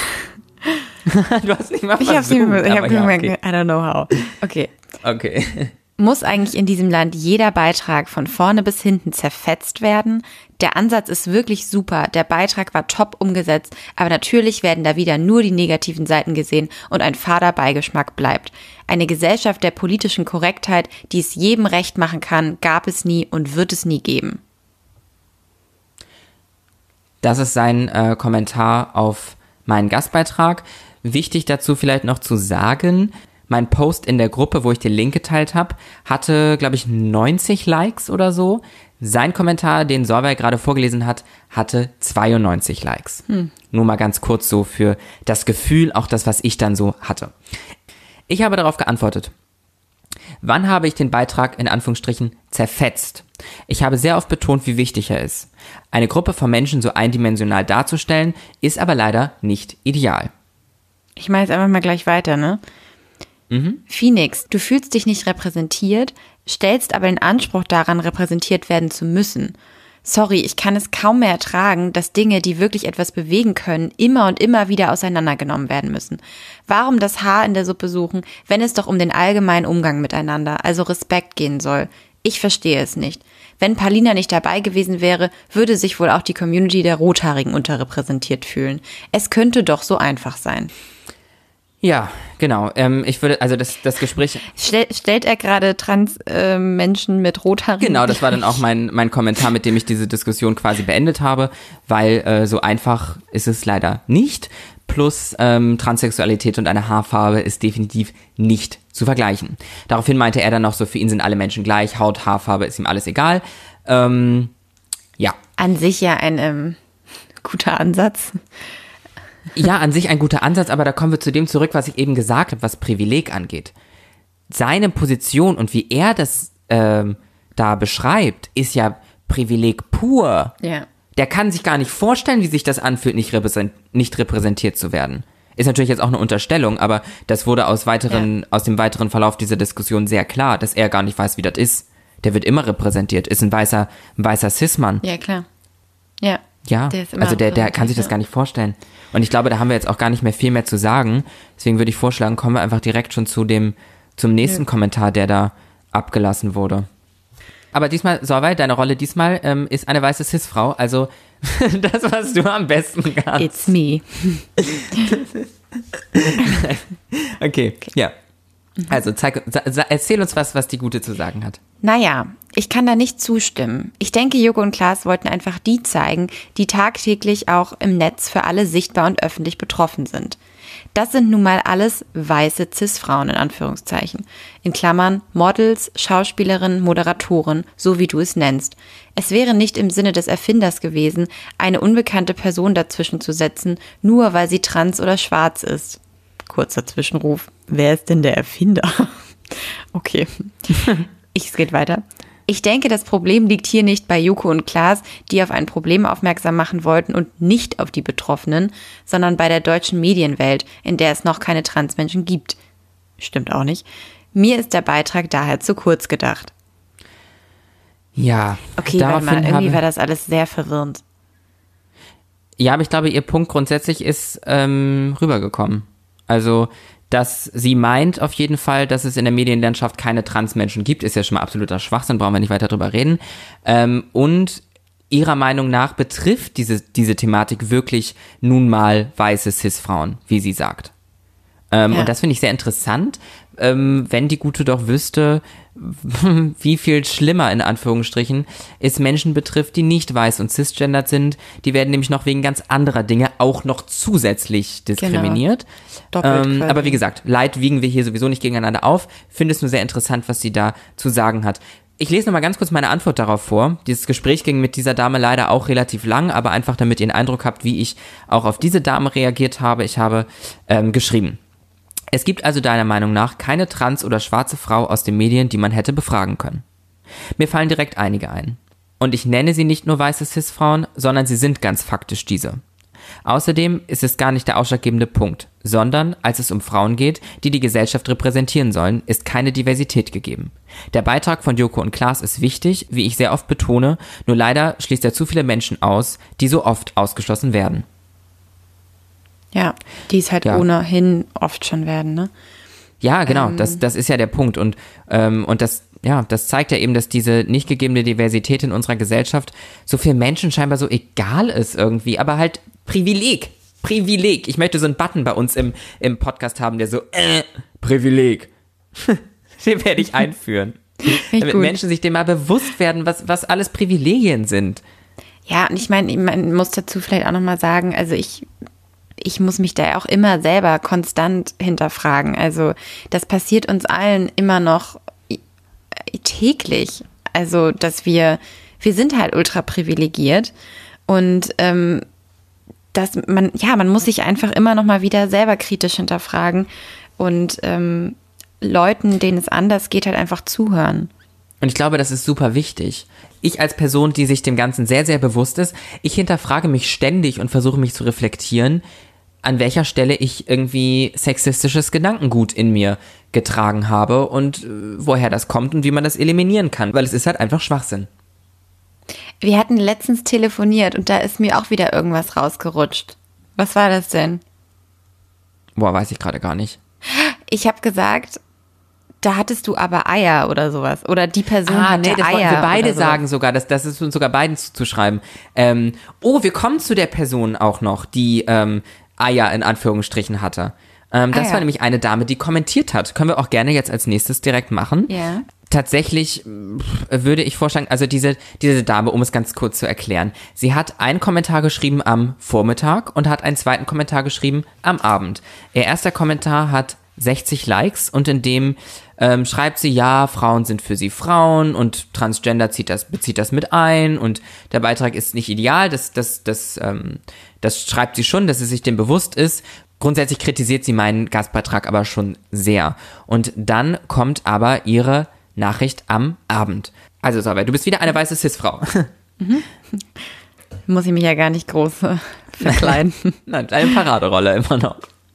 Du hast nicht mal versucht. Ich habe gemerkt, okay. I don't know how. Okay. Okay. Muss eigentlich in diesem Land jeder Beitrag von vorne bis hinten zerfetzt werden? Der Ansatz ist wirklich super, der Beitrag war top umgesetzt, aber natürlich werden da wieder nur die negativen Seiten gesehen und ein fader Beigeschmack bleibt. Eine Gesellschaft der politischen Korrektheit, die es jedem recht machen kann, gab es nie und wird es nie geben. Das ist sein Kommentar auf meinen Gastbeitrag. Wichtig dazu vielleicht noch zu sagen, mein Post in der Gruppe, wo ich den Link geteilt habe, hatte, glaube ich, 90 Likes oder so. Sein Kommentar, den Solveig gerade vorgelesen hat, hatte 92 Likes. Nur mal ganz kurz so für das Gefühl, auch das, was ich dann so hatte. Ich habe darauf geantwortet. Wann habe ich den Beitrag in Anführungsstrichen zerfetzt? Ich habe sehr oft betont, wie wichtig er ist. Eine Gruppe von Menschen so eindimensional darzustellen, ist aber leider nicht ideal. Ich mache jetzt einfach mal gleich weiter, ne? Phoenix, du fühlst dich nicht repräsentiert, stellst aber den Anspruch daran, repräsentiert werden zu müssen. Sorry, ich kann es kaum mehr ertragen, dass Dinge, die wirklich etwas bewegen können, immer und immer wieder auseinandergenommen werden müssen. Warum das Haar in der Suppe suchen, wenn es doch um den allgemeinen Umgang miteinander, also Respekt gehen soll? Ich verstehe es nicht. Wenn Paulina nicht dabei gewesen wäre, würde sich wohl auch die Community der Rothaarigen unterrepräsentiert fühlen. Es könnte doch so einfach sein. Ja, genau. Ich würde, also das Gespräch... Stellt er gerade Trans-Menschen mit Rothaarigen? Genau, das war dann auch mein Kommentar, mit dem ich diese Diskussion quasi beendet habe, weil so einfach ist es leider nicht. Plus Transsexualität und eine Haarfarbe ist definitiv nicht zu vergleichen. Daraufhin meinte er dann noch so, für ihn sind alle Menschen gleich, Haut, Haarfarbe ist ihm alles egal. Ja. An sich ja ein guter Ansatz. Ja, an sich ein guter Ansatz, aber da kommen wir zu dem zurück, was ich eben gesagt habe, was Privileg angeht. Seine Position und wie er das da beschreibt, ist ja Privileg pur. Ja. Der kann sich gar nicht vorstellen, wie sich das anfühlt, nicht repräsentiert zu werden. Ist natürlich jetzt auch eine Unterstellung, aber das wurde aus dem weiteren Verlauf dieser Diskussion sehr klar, dass er gar nicht weiß, wie das ist. Der wird immer repräsentiert, ist ein weißer Cis-Mann. Ja, klar. Ja. Ja, also der kann sich das gar nicht vorstellen. Und ich glaube, da haben wir jetzt auch gar nicht mehr viel mehr zu sagen. Deswegen würde ich vorschlagen, kommen wir einfach direkt schon zum nächsten Kommentar, der da abgelassen wurde. Aber diesmal, Solveig, deine Rolle diesmal ist eine weiße Cis-Frau. Also Das, was du am besten kannst. It's me. Okay, ja. Also erzähl uns was die Gute zu sagen hat. Naja, ich kann da nicht zustimmen. Ich denke, Joko und Klaas wollten einfach die zeigen, die tagtäglich auch im Netz für alle sichtbar und öffentlich betroffen sind. Das sind nun mal alles weiße Cis-Frauen in Anführungszeichen. In Klammern Models, Schauspielerinnen, Moderatoren, so wie du es nennst. Es wäre nicht im Sinne des Erfinders gewesen, eine unbekannte Person dazwischen zu setzen, nur weil sie trans oder schwarz ist. Kurzer Zwischenruf. Wer ist denn der Erfinder? Okay. Es geht weiter. Ich denke, das Problem liegt hier nicht bei Joko und Klaas, die auf ein Problem aufmerksam machen wollten und nicht auf die Betroffenen, sondern bei der deutschen Medienwelt, in der es noch keine Transmenschen gibt. Stimmt auch nicht. Mir ist der Beitrag daher zu kurz gedacht. Ja. Okay, warte mal, irgendwie war das alles sehr verwirrend. Ja, aber ich glaube, ihr Punkt grundsätzlich ist rübergekommen. Also, dass sie meint auf jeden Fall, dass es in der Medienlandschaft keine Transmenschen gibt, ist ja schon mal absoluter Schwachsinn, brauchen wir nicht weiter drüber reden. Und ihrer Meinung nach betrifft diese Thematik wirklich nun mal weiße Cis-Frauen, wie sie sagt. Und das finde ich sehr interessant, wenn die Gute doch wüsste, wie viel schlimmer in Anführungsstrichen es Menschen betrifft, die nicht weiß und cisgendert sind. Die werden nämlich noch wegen ganz anderer Dinge auch noch zusätzlich diskriminiert. Genau. Aber wie gesagt, Leid wiegen wir hier sowieso nicht gegeneinander auf. Finde es nur sehr interessant, was sie da zu sagen hat. Ich lese nochmal ganz kurz meine Antwort darauf vor. Dieses Gespräch ging mit dieser Dame leider auch relativ lang, aber einfach damit ihr einen Eindruck habt, wie ich auch auf diese Dame reagiert habe. Ich habe geschrieben: Es gibt also deiner Meinung nach keine trans- oder schwarze Frau aus den Medien, die man hätte befragen können. Mir fallen direkt einige ein. Und ich nenne sie nicht nur weiße Cis-Frauen, sondern sie sind ganz faktisch diese. Außerdem ist es gar nicht der ausschlaggebende Punkt, sondern als es um Frauen geht, die die Gesellschaft repräsentieren sollen, ist keine Diversität gegeben. Der Beitrag von Joko und Klaas ist wichtig, wie ich sehr oft betone, nur leider schließt er zu viele Menschen aus, die so oft ausgeschlossen werden. Ja, die es halt ohnehin oft schon werden, ne? Ja, genau, das ist ja der Punkt und das zeigt ja eben, dass diese nicht gegebene Diversität in unserer Gesellschaft so vielen Menschen scheinbar so egal ist irgendwie, aber halt Privileg. Ich möchte so einen Button bei uns im Podcast haben, der so, Privileg. Den werde ich einführen. Damit Menschen sich dem mal bewusst werden, was alles Privilegien sind. Ja, und ich meine, man muss dazu vielleicht auch nochmal sagen, also ich muss mich da auch immer selber konstant hinterfragen. Also das passiert uns allen immer noch täglich. Also dass wir sind halt ultra privilegiert und man muss sich einfach immer noch mal wieder selber kritisch hinterfragen und Leuten, denen es anders geht, halt einfach zuhören. Und ich glaube, das ist super wichtig. Ich als Person, die sich dem Ganzen sehr, sehr bewusst ist, ich hinterfrage mich ständig und versuche mich zu reflektieren, an welcher Stelle ich irgendwie sexistisches Gedankengut in mir getragen habe und woher das kommt und wie man das eliminieren kann, weil es ist halt einfach Schwachsinn. Wir hatten letztens telefoniert und da ist mir auch wieder irgendwas rausgerutscht. Was war das denn? Boah, weiß ich gerade gar nicht. Ich habe gesagt, da hattest du aber Eier oder sowas. Oder die Person hatte das Eier. wollten wir beide oder sagen sogar. Das ist uns sogar beiden zuzuschreiben. Wir kommen zu der Person auch noch, die Eier in Anführungsstrichen hatte. Das war nämlich eine Dame, die kommentiert hat. Können wir auch gerne jetzt als nächstes direkt machen. Ja. Tatsächlich würde ich vorschlagen, also diese Dame, um es ganz kurz zu erklären, sie hat einen Kommentar geschrieben am Vormittag und hat einen zweiten Kommentar geschrieben am Abend. Ihr erster Kommentar hat 60 Likes und in dem schreibt sie, ja, Frauen sind für sie Frauen und Transgender bezieht das mit ein und der Beitrag ist nicht ideal, das schreibt sie schon, dass sie sich dem bewusst ist. Grundsätzlich kritisiert sie meinen Gastbeitrag aber schon sehr. Und dann kommt aber ihre Nachricht am Abend. Also Sabine, du bist wieder eine weiße Cis-Frau. Muss ich mich ja gar nicht groß verkleiden. Nein, eine Paraderolle immer noch.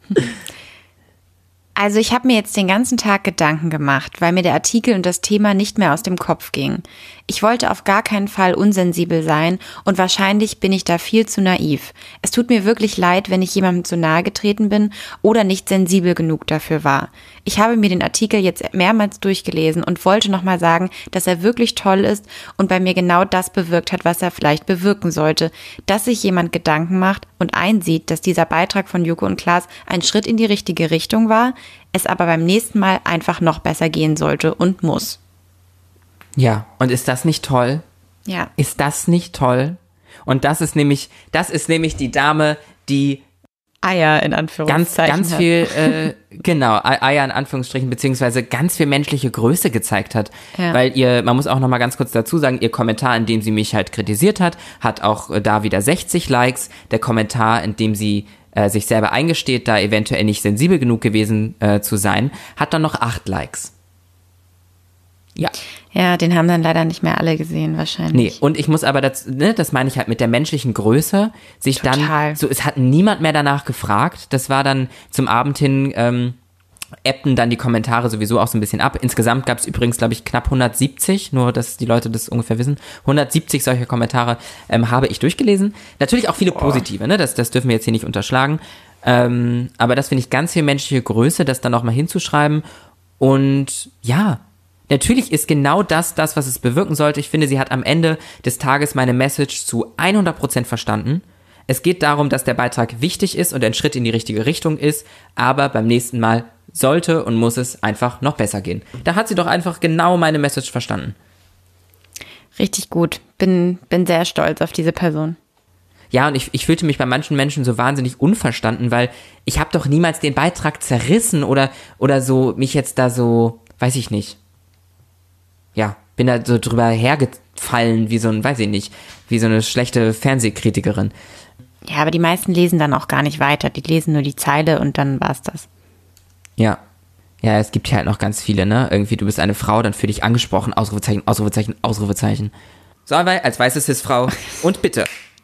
Also ich habe mir jetzt den ganzen Tag Gedanken gemacht, weil mir der Artikel und das Thema nicht mehr aus dem Kopf ging. Ich wollte auf gar keinen Fall unsensibel sein und wahrscheinlich bin ich da viel zu naiv. Es tut mir wirklich leid, wenn ich jemandem zu nahe getreten bin oder nicht sensibel genug dafür war. Ich habe mir den Artikel jetzt mehrmals durchgelesen und wollte nochmal sagen, dass er wirklich toll ist und bei mir genau das bewirkt hat, was er vielleicht bewirken sollte, dass sich jemand Gedanken macht und einsieht, dass dieser Beitrag von Joko und Klaas ein Schritt in die richtige Richtung war, es aber beim nächsten Mal einfach noch besser gehen sollte und muss. Ja, und ist das nicht toll? Ja. Ist das nicht toll? Und das ist nämlich die Dame, die Eier in Anführungszeichen ganz viel, genau, Eier in Anführungsstrichen, beziehungsweise ganz viel menschliche Größe gezeigt hat. Ja. Weil man muss auch noch mal ganz kurz dazu sagen, ihr Kommentar, in dem sie mich halt kritisiert hat auch da wieder 60 Likes. Der Kommentar, in dem sie sich selber eingesteht, da eventuell nicht sensibel genug gewesen zu sein, hat dann noch 8 Likes. Ja. Ja, den haben dann leider nicht mehr alle gesehen wahrscheinlich. Nee, und ich muss aber, das meine ich halt mit der menschlichen Größe, sich Total. dann, so, es hat niemand mehr danach gefragt, das war dann zum Abend hin, ebbten dann die Kommentare sowieso auch so ein bisschen ab. Insgesamt gab es übrigens, glaube ich, knapp 170, nur dass die Leute das ungefähr wissen, 170 solcher Kommentare habe ich durchgelesen. Natürlich auch viele positive, ne? Das dürfen wir jetzt hier nicht unterschlagen. Aber das finde ich ganz viel menschliche Größe, das dann auch mal hinzuschreiben. Und ja, natürlich ist genau das, was es bewirken sollte. Ich finde, sie hat am Ende des Tages meine Message zu 100% verstanden. Es geht darum, dass der Beitrag wichtig ist und ein Schritt in die richtige Richtung ist, aber beim nächsten Mal sollte und muss es einfach noch besser gehen. Da hat sie doch einfach genau meine Message verstanden. Richtig gut. Bin sehr stolz auf diese Person. Ja, und ich fühlte mich bei manchen Menschen so wahnsinnig unverstanden, weil ich habe doch niemals den Beitrag zerrissen oder so, mich jetzt da so, weiß ich nicht. Ja, bin da so drüber hergefallen wie so ein, weiß ich nicht, wie so eine schlechte Fernsehkritikerin. Ja, aber die meisten lesen dann auch gar nicht weiter. Die lesen nur die Zeile und dann war's das. Ja. Ja, es gibt hier halt noch ganz viele, ne? Irgendwie, du bist eine Frau, dann fühl dich angesprochen, Ausrufezeichen, Ausrufezeichen, Ausrufezeichen. So, als weiße Cis-Frau. Und bitte.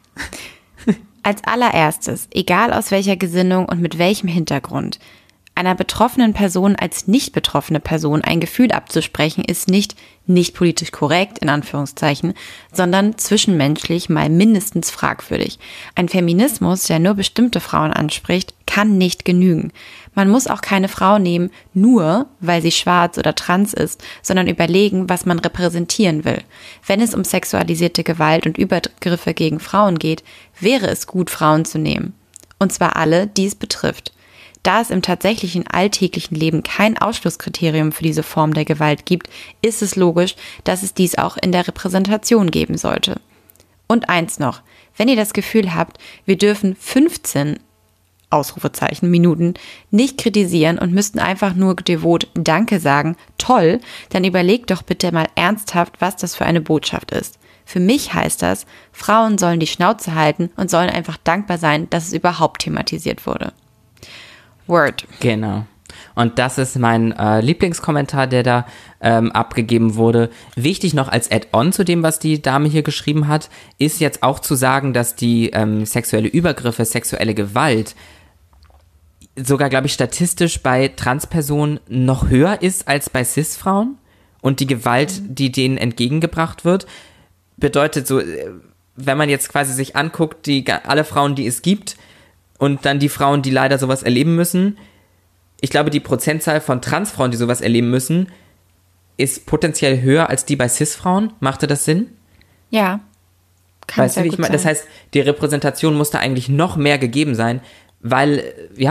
Als allererstes, egal aus welcher Gesinnung und mit welchem Hintergrund, einer betroffenen Person als nicht betroffene Person ein Gefühl abzusprechen, ist nicht politisch korrekt, in Anführungszeichen, sondern zwischenmenschlich mal mindestens fragwürdig. Ein Feminismus, der nur bestimmte Frauen anspricht, kann nicht genügen. Man muss auch keine Frau nehmen, nur weil sie schwarz oder trans ist, sondern überlegen, was man repräsentieren will. Wenn es um sexualisierte Gewalt und Übergriffe gegen Frauen geht, wäre es gut, Frauen zu nehmen. Und zwar alle, die es betrifft. Da es im tatsächlichen alltäglichen Leben kein Ausschlusskriterium für diese Form der Gewalt gibt, ist es logisch, dass es dies auch in der Repräsentation geben sollte. Und eins noch, wenn ihr das Gefühl habt, wir dürfen 15 Ausrufezeichen Minuten nicht kritisieren und müssten einfach nur devot Danke sagen, toll, dann überlegt doch bitte mal ernsthaft, was das für eine Botschaft ist. Für mich heißt das, Frauen sollen die Schnauze halten und sollen einfach dankbar sein, dass es überhaupt thematisiert wurde. Word. Genau. Und das ist mein Lieblingskommentar, der da abgegeben wurde. Wichtig noch als Add-on zu dem, was die Dame hier geschrieben hat, ist jetzt auch zu sagen, dass die sexuelle Übergriffe, sexuelle Gewalt sogar, glaube ich, statistisch bei Transpersonen noch höher ist als bei Cis-Frauen. Und die Gewalt, die denen entgegengebracht wird, bedeutet so, wenn man jetzt quasi sich anguckt, alle Frauen, die es gibt, und dann die Frauen, die leider sowas erleben müssen. Ich glaube, die Prozentzahl von Transfrauen, die sowas erleben müssen, ist potenziell höher als die bei Cis-Frauen. Machte das Sinn? Ja. Kann weißt du, wie ich meine? Das heißt, die Repräsentation musste eigentlich noch mehr gegeben sein, weil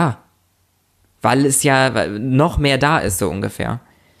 es ja noch mehr da ist, so ungefähr.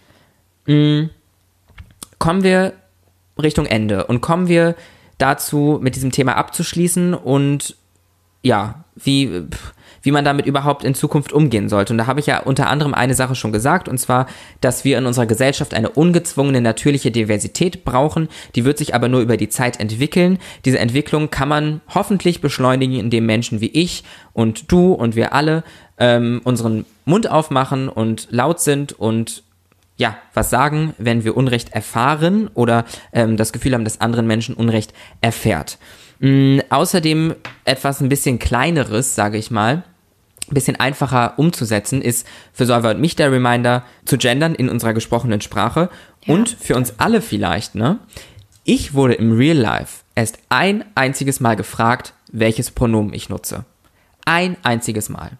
Kommen wir Richtung Ende und kommen wir dazu, mit diesem Thema abzuschließen und ja, wie man damit überhaupt in Zukunft umgehen sollte. Und da habe ich ja unter anderem eine Sache schon gesagt, und zwar, dass wir in unserer Gesellschaft eine ungezwungene, natürliche Diversität brauchen. Die wird sich aber nur über die Zeit entwickeln. Diese Entwicklung kann man hoffentlich beschleunigen, indem Menschen wie ich und du und wir alle unseren Mund aufmachen und laut sind und ja, was sagen, wenn wir Unrecht erfahren oder das Gefühl haben, dass anderen Menschen Unrecht erfährt. Außerdem etwas ein bisschen Kleineres, sage ich mal, ein bisschen einfacher umzusetzen, ist für Solveig und mich der Reminder, zu gendern in unserer gesprochenen Sprache. Ja. Und für uns alle vielleicht, ne? Ich wurde im Real Life erst ein einziges Mal gefragt, welches Pronomen ich nutze. Ein einziges Mal.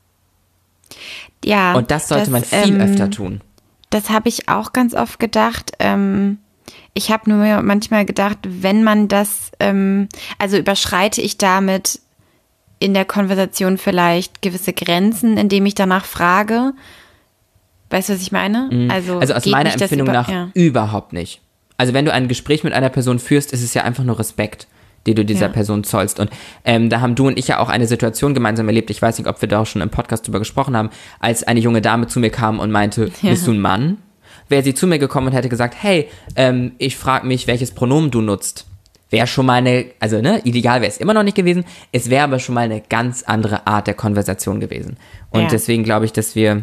Ja. Und das sollte man viel öfter tun. Das habe ich auch ganz oft gedacht. Ich habe nur manchmal gedacht, wenn man das, also überschreite ich damit in der Konversation vielleicht gewisse Grenzen, indem ich danach frage. Weißt du, was ich meine? Also aus meiner Empfindung nach überhaupt nicht. Also wenn du ein Gespräch mit einer Person führst, ist es ja einfach nur Respekt, den du dieser Person zollst. Und da haben du und ich ja auch eine Situation gemeinsam erlebt, ich weiß nicht, ob wir da auch schon im Podcast drüber gesprochen haben, als eine junge Dame zu mir kam und meinte, bist du ein Mann? Wäre sie zu mir gekommen und hätte gesagt, hey, ich frage mich, welches Pronomen du nutzt. Wäre schon mal ideal wäre es immer noch nicht gewesen, es wäre aber schon mal eine ganz andere Art der Konversation gewesen. Und deswegen glaube ich, dass wir,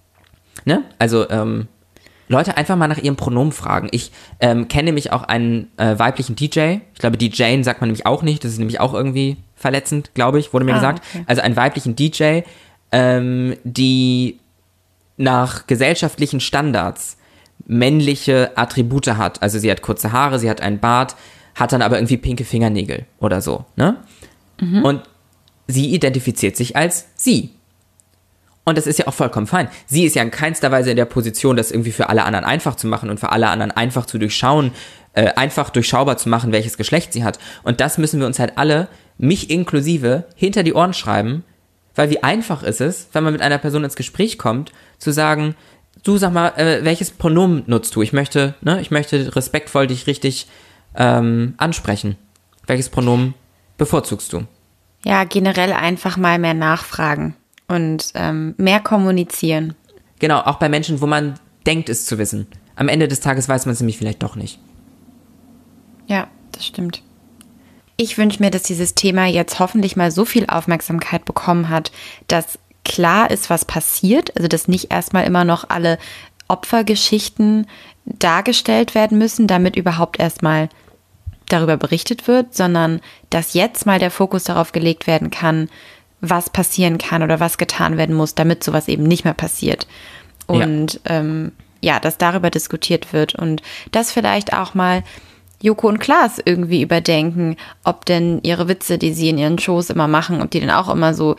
Leute einfach mal nach ihrem Pronomen fragen. Ich kenne nämlich auch einen weiblichen DJ. Ich glaube, DJing sagt man nämlich auch nicht. Das ist nämlich auch irgendwie verletzend, glaube ich, wurde mir gesagt. Okay. Also einen weiblichen DJ, die nach gesellschaftlichen Standards männliche Attribute hat. Also sie hat kurze Haare, sie hat einen Bart, hat dann aber irgendwie pinke Fingernägel oder so. Ne? Mhm. Und sie identifiziert sich als sie. Und das ist ja auch vollkommen fein. Sie ist ja in keinster Weise in der Position, das irgendwie für alle anderen einfach zu machen und für alle anderen einfach zu durchschauen, einfach durchschaubar zu machen, welches Geschlecht sie hat. Und das müssen wir uns halt alle, mich inklusive, hinter die Ohren schreiben, weil wie einfach ist es, wenn man mit einer Person ins Gespräch kommt, zu sagen, du sag mal, welches Pronomen nutzt du? Ich möchte respektvoll dich richtig ansprechen. Welches Pronomen bevorzugst du? Ja, generell einfach mal mehr nachfragen. Und mehr kommunizieren. Genau, auch bei Menschen, wo man denkt, es zu wissen. Am Ende des Tages weiß man es nämlich vielleicht doch nicht. Ja, das stimmt. Ich wünsche mir, dass dieses Thema jetzt hoffentlich mal so viel Aufmerksamkeit bekommen hat, dass klar ist, was passiert. Also, dass nicht erstmal immer noch alle Opfergeschichten dargestellt werden müssen, damit überhaupt erstmal darüber berichtet wird, sondern dass jetzt mal der Fokus darauf gelegt werden kann, was passieren kann oder was getan werden muss, damit sowas eben nicht mehr passiert. Und dass darüber diskutiert wird und dass vielleicht auch mal Joko und Klaas irgendwie überdenken, ob denn ihre Witze, die sie in ihren Shows immer machen, ob die denn auch immer so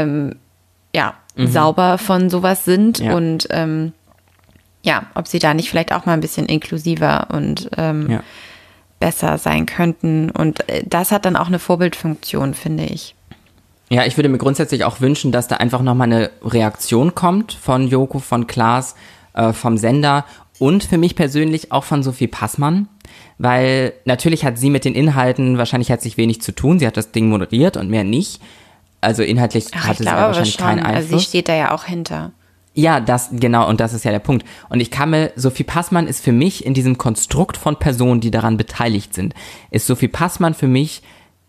sauber von sowas sind und ob sie da nicht vielleicht auch mal ein bisschen inklusiver und besser sein könnten. Und das hat dann auch eine Vorbildfunktion, finde ich. Ja, ich würde mir grundsätzlich auch wünschen, dass da einfach nochmal eine Reaktion kommt von Joko, von Klaas, vom Sender und für mich persönlich auch von Sophie Passmann, weil natürlich hat sie mit den Inhalten wahrscheinlich herzlich wenig zu tun. Sie hat das Ding moderiert und mehr nicht. Also inhaltlich hatte sie da wahrscheinlich keinen Einfluss. Also sie steht da ja auch hinter. Ja, und das ist ja der Punkt. Und Sophie Passmann ist für mich in diesem Konstrukt von Personen, die daran beteiligt sind, ist Sophie Passmann für mich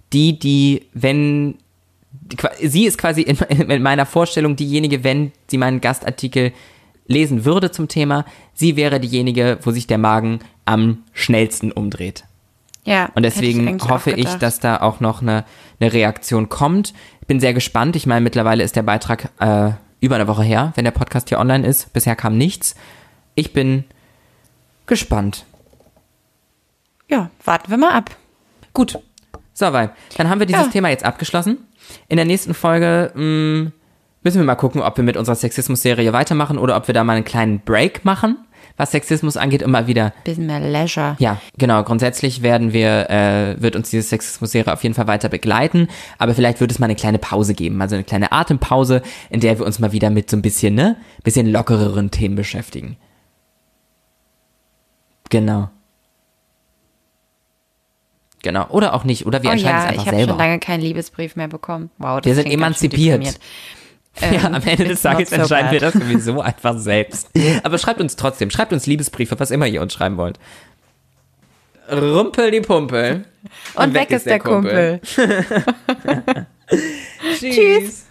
sie ist quasi in meiner Vorstellung diejenige, wenn sie meinen Gastartikel lesen würde zum Thema, sie wäre diejenige, wo sich der Magen am schnellsten umdreht. Ja. Und deswegen hoffe ich, dass da auch noch eine Reaktion kommt. Ich bin sehr gespannt. Ich meine, mittlerweile ist der Beitrag über eine Woche her, wenn der Podcast hier online ist. Bisher kam nichts. Ich bin gespannt. Ja, warten wir mal ab. Gut. So, dann haben wir dieses Thema jetzt abgeschlossen. In der nächsten Folge müssen wir mal gucken, ob wir mit unserer Sexismus-Serie weitermachen oder ob wir da mal einen kleinen Break machen, was Sexismus angeht, immer wieder. Bisschen mehr Leisure. Ja, genau. Grundsätzlich wird uns diese Sexismus-Serie auf jeden Fall weiter begleiten, aber vielleicht wird es mal eine kleine Pause geben, also eine kleine Atempause, in der wir uns mal wieder mit so ein bisschen lockereren Themen beschäftigen. Genau. Oder auch nicht. Oder wir entscheiden es einfach selber. Ich habe schon lange keinen Liebesbrief mehr bekommen. Wow, wir sind emanzipiert. Ja, am Ende des Tages entscheiden wir das sowieso einfach selbst. Aber schreibt uns trotzdem. Schreibt uns Liebesbriefe, was immer ihr uns schreiben wollt. Rumpel die Pumpel. Und weg ist der Kumpel. Tschüss.